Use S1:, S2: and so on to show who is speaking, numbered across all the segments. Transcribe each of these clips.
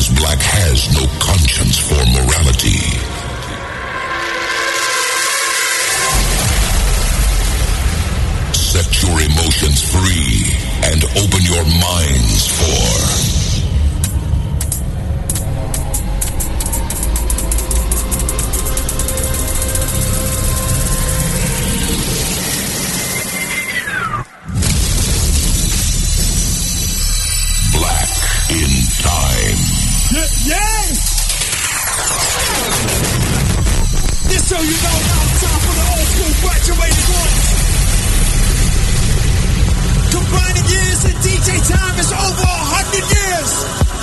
S1: Black has no conscience for morality. Set your emotions free and open your minds for
S2: So you know now it's time for the old school graduated ones. Combining years and DJ time is over 100 years.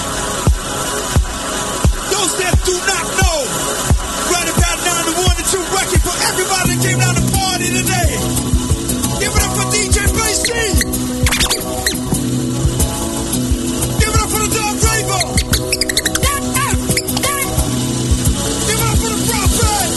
S2: Those that do not know, right about now the 1 and 2 record for everybody that came down to party today. Give it up for DJ Bass-C. Give it up for the Dog Raver. Give it up for the Prophet.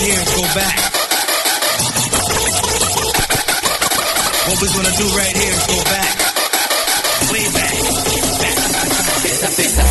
S2: here is go back. What we're gonna do right here is go back. Way back. Esa pesa.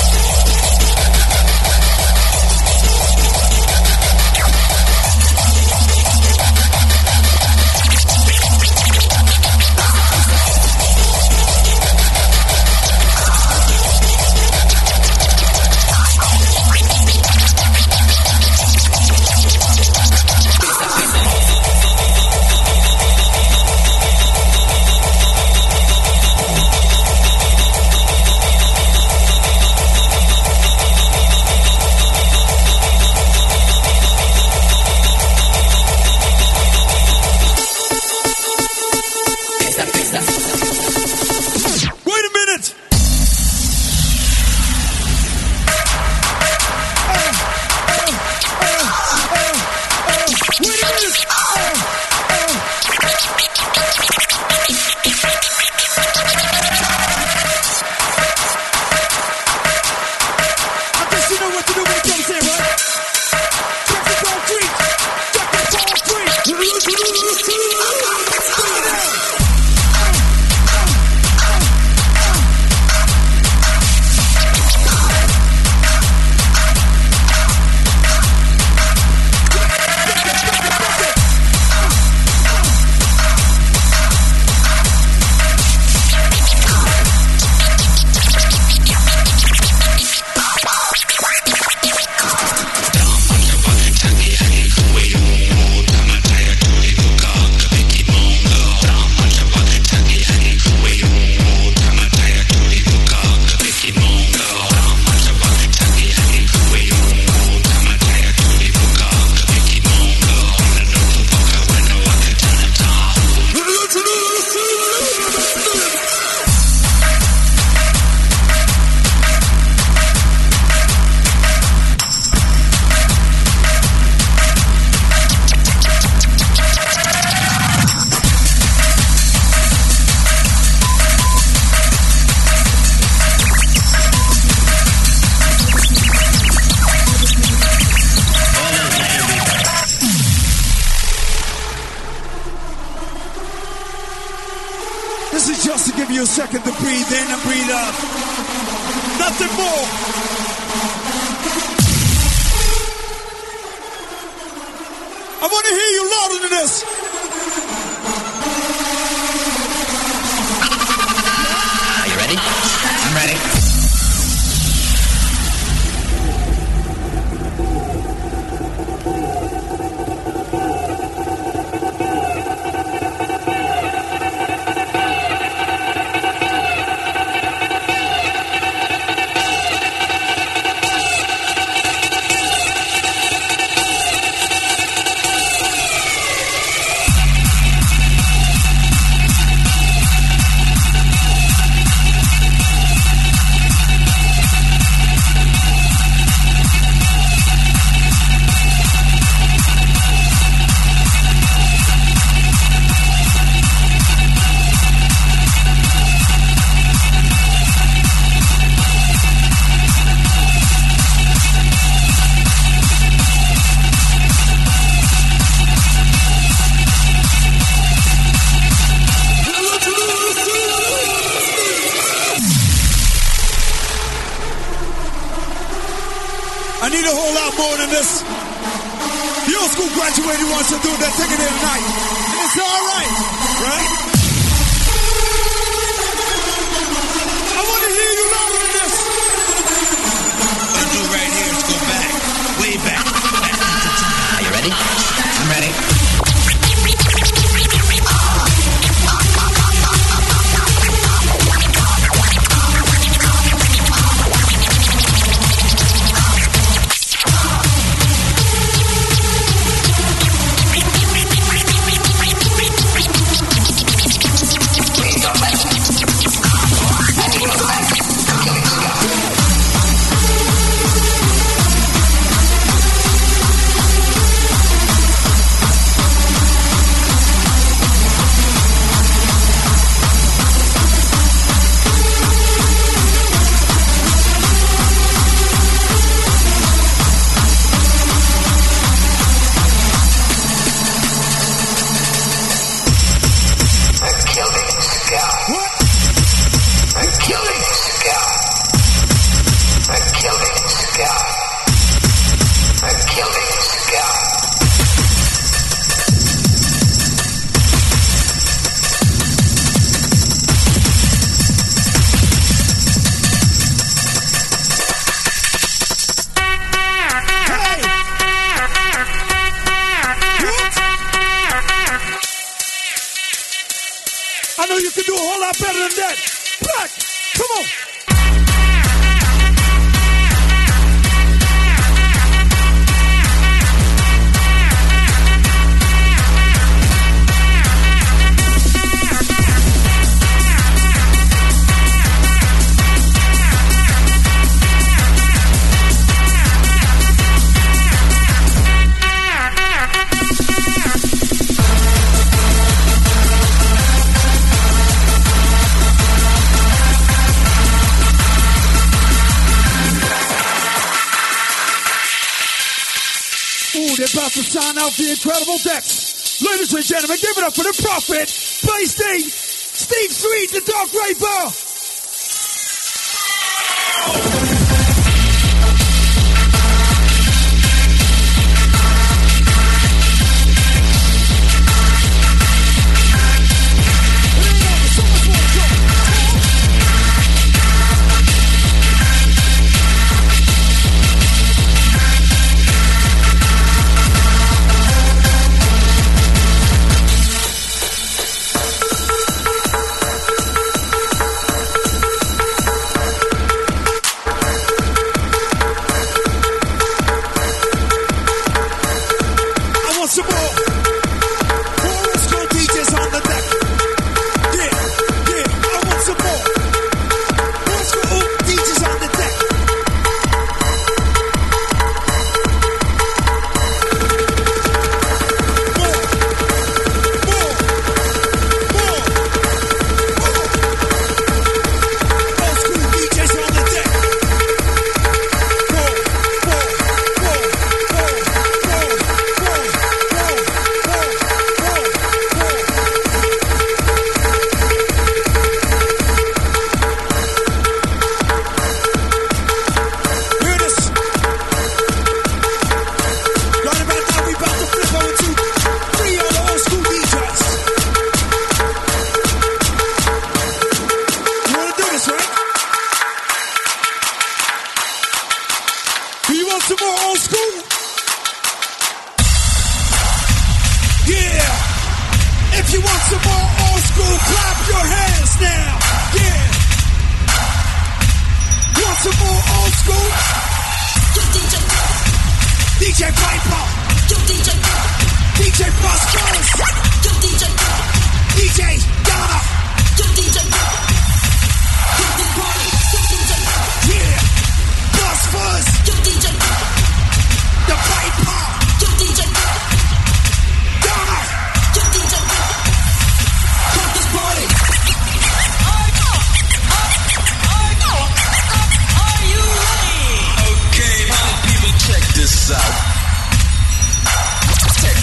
S3: A second to breathe in and breathe out. Nothing more. I want to hear you louder than this.
S4: Are you ready? I'm ready.
S3: I need a whole lot more than this. The old school graduated wants to do it. They're taking it tonight. It's all right, right? I want to hear you louder than this.
S2: What I do right here is go back. Way back.
S4: Are you ready? I'm ready.
S3: you can do a whole lot better than that. Black, come on. They're about to sign out the Incredible Dex. Ladies and gentlemen, give it up for the Prophet, Bass D, Steve Street, the Dark Raper.
S2: Check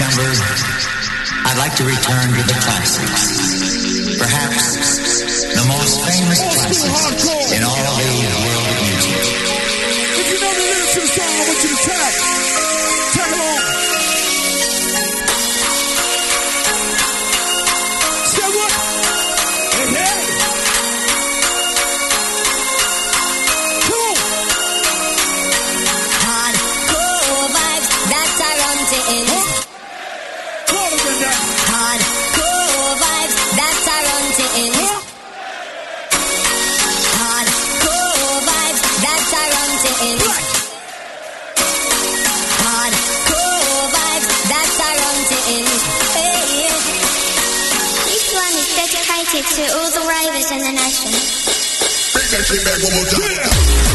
S4: number, I'd like to return to the classics. Perhaps the most famous classics in all the world of music.
S3: If you know the lyrics to the song, I want you to tag along. Say what? Hey, hey. Come on.
S5: Hardcore vibes, that's our hunting.
S3: Call again that.
S5: Hardcore vibes, that's our hunting. Hardcore vibes, that's our hunting. Hardcore vibes, that's our hunting. Hey. This one is dedicated to all the ravers in the nation.
S1: Bring that shit back one more time.
S3: Yeah.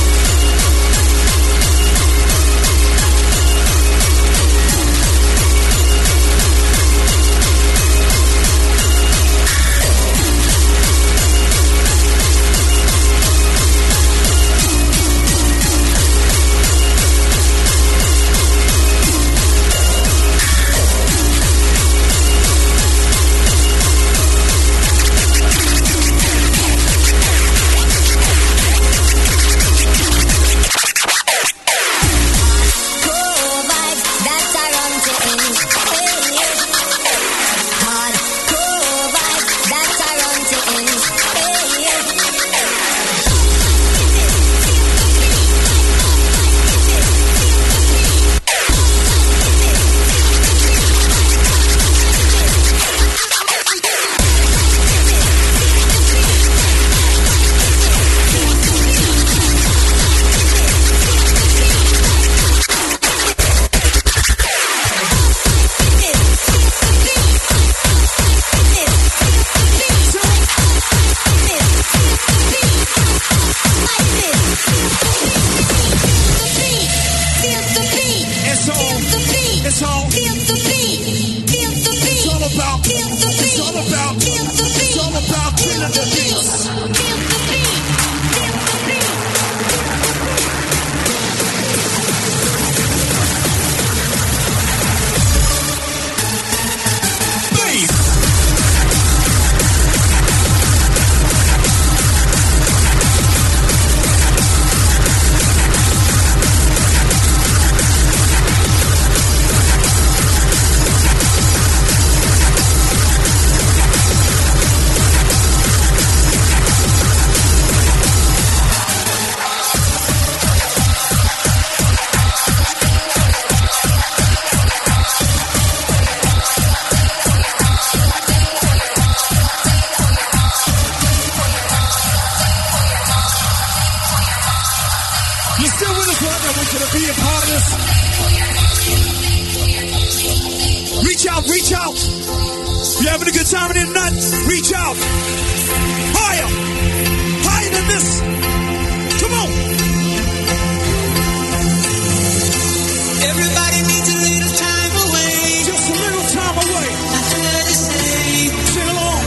S3: Reach out. You're having a good time in the night? Reach out. Higher. Higher than this. Come on.
S2: Everybody needs a little time away.
S3: Just a little time away.
S2: Nothing to say.
S3: Sing along.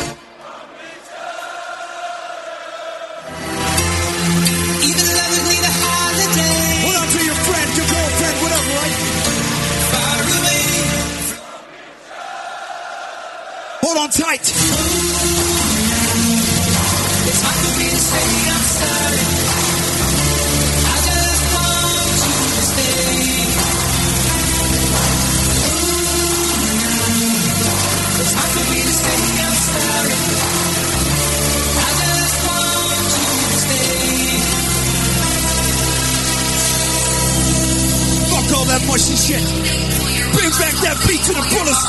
S2: Even lovers need a holiday.
S3: Hold on to your friend, your girlfriend, whatever, right?
S2: Far away.
S3: Hold on tight.
S2: It's hard for me to say I'm sorry. I just want you to stay. It's hard for me to say I'm sorry. I just want you to stay.
S3: Fuck all that mushy shit. Bring back that beat to the fullest.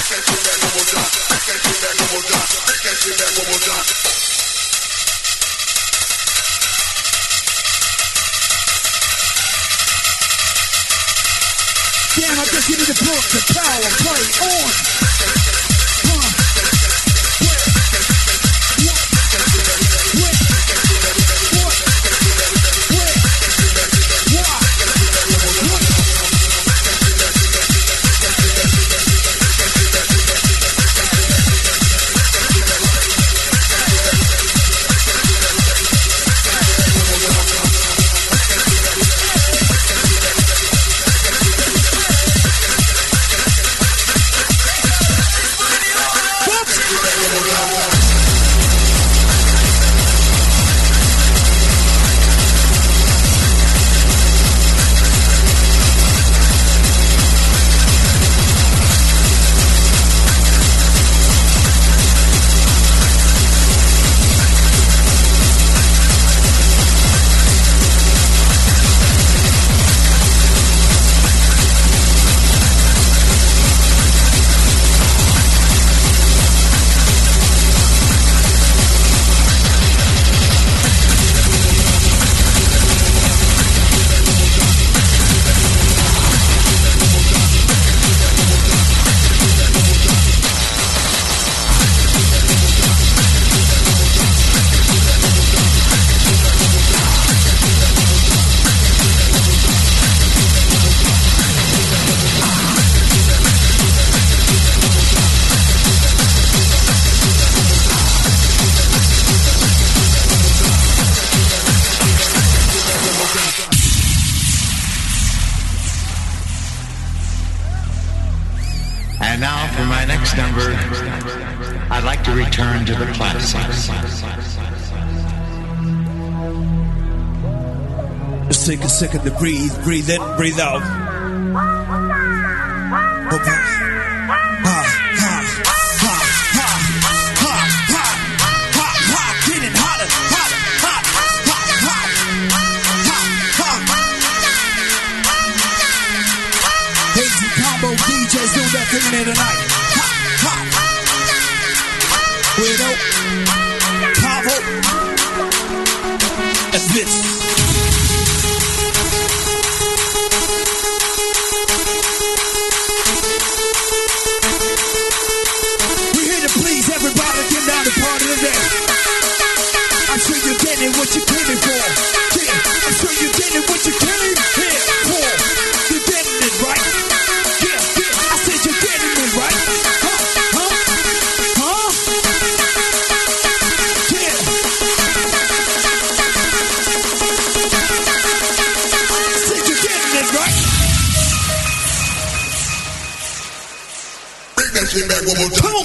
S3: Damn, I guess you need to put the power play on.
S4: And now for my next number, I'd like to return to the classics.
S3: Just take a second to breathe. Breathe in, breathe out. Getting hotter, hotter, hot, hot, hot, hot, hot. Hazy combo DJs doing that thing there tonight. Hot, hot. Weirdo, Pavo, and this. I'm sure you're getting what you came in for. Yeah, I'm sure you're getting what you came here for. You're getting it right. Yeah, yeah, I said you're getting it right. Huh? Yeah. I said you're getting it right.
S1: Bring that shit back one more time.
S3: Come on.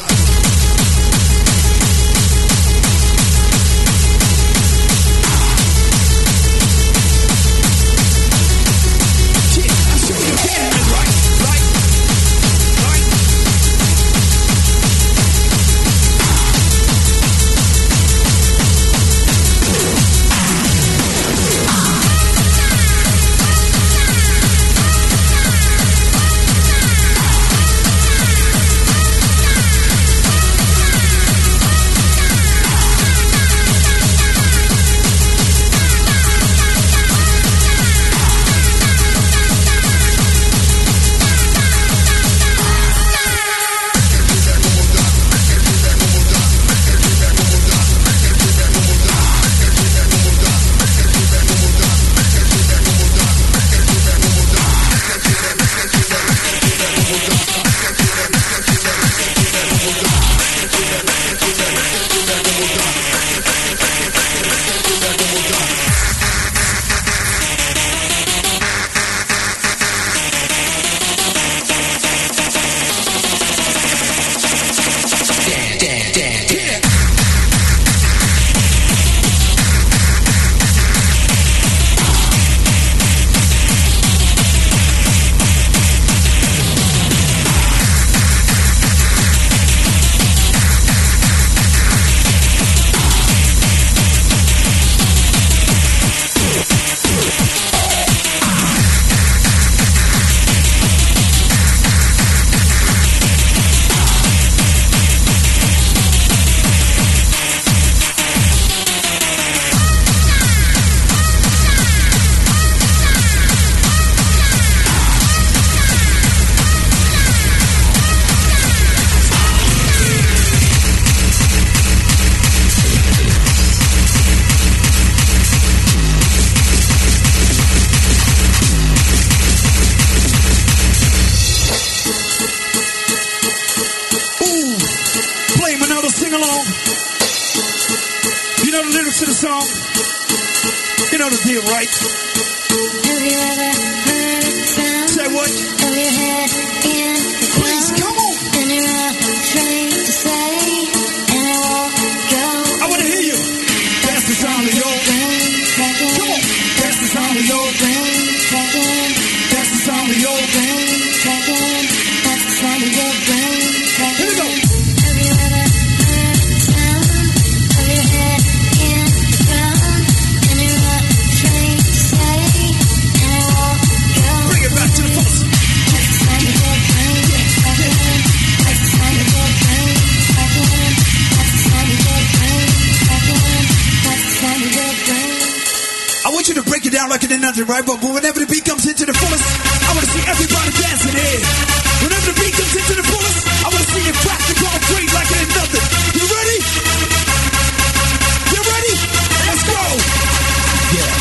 S3: know the lyrics to the song? You know the deal, right?
S5: Have you ever heard the sound
S3: Say what?
S5: of your head in the
S3: Please,
S5: ground?
S3: come on.
S5: And you're afraid to say, and I won't go.
S3: I want to hear you. That's the sound of your
S5: brain second.
S3: Come on. That's the sound of your
S5: Brain second.
S3: That's the sound of your
S5: Brain second. That's the sound of your brain second.
S3: Here we go.
S5: Have you ever heard the sound of your head in the ground? And you're afraid to say, and I won't go.
S3: Bring it back to the fullest.
S5: That's the sound of your brain second. That's the sound of your brain second. That's the sound of your brain second. That's the sound of your brain.
S3: I want you to break it down like it ain't nothing, right? But whenever the beat comes into the fullest, I want to see everybody dancing here. Whenever the beat comes into the fullest, I want to see it back to go great like it ain't nothing. You ready? You ready? Let's go. Yeah.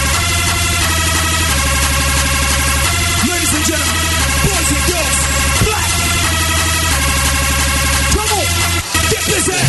S3: Ladies and gentlemen, boys and girls, black. Come on, get busy.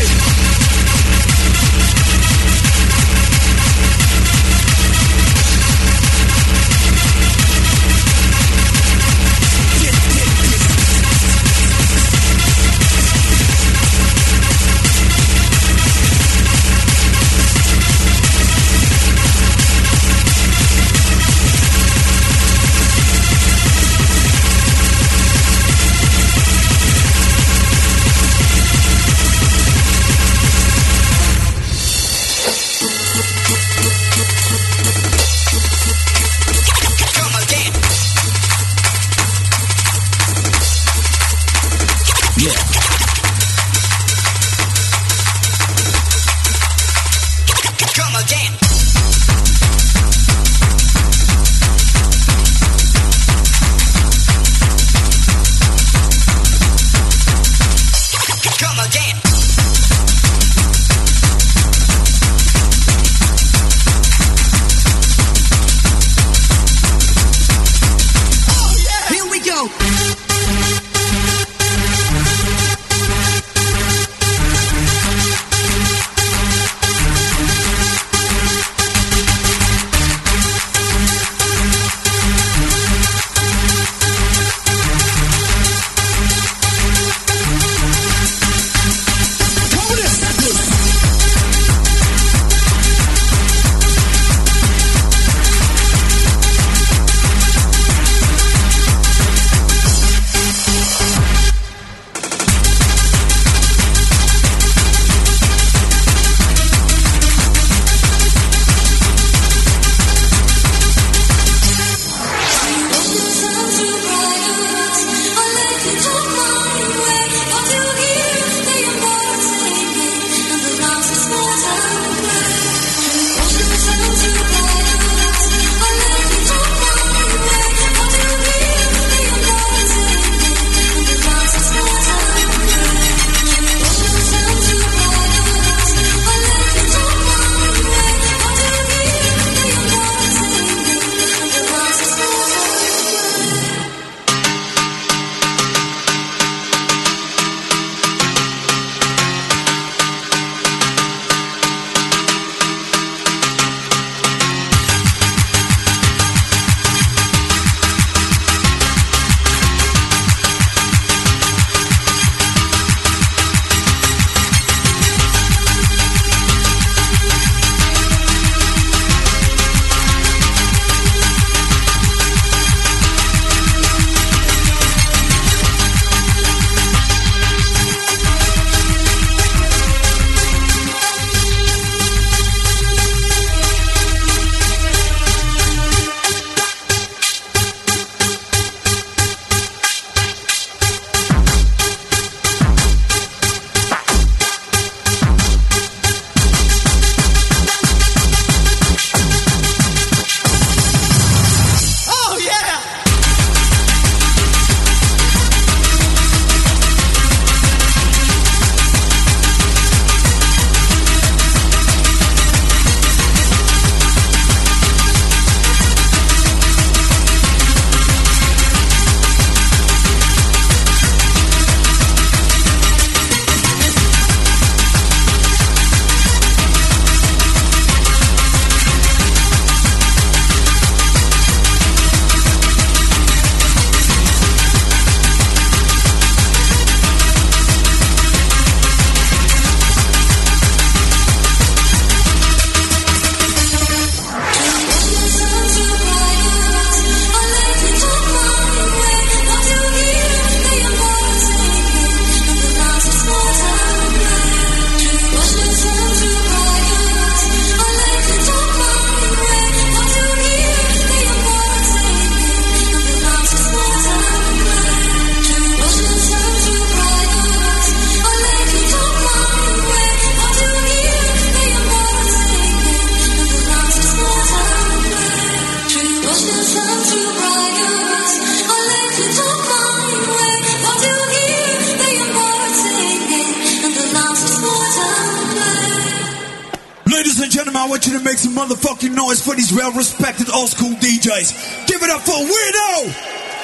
S3: I want you to make some motherfucking noise for these well-respected old-school DJs. Give it up for Weirdo,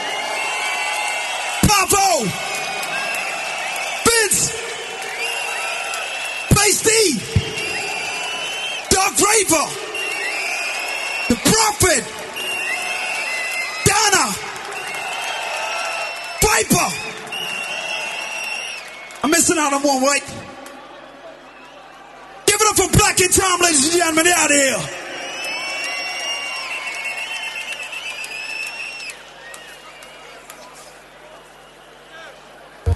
S3: Pavo, Vince, Bass D, Dark Raver, The Prophet, Donna, Viper. I'm missing out on one, right? Give it up for Black in Time, ladies and gentlemen. They're out of here.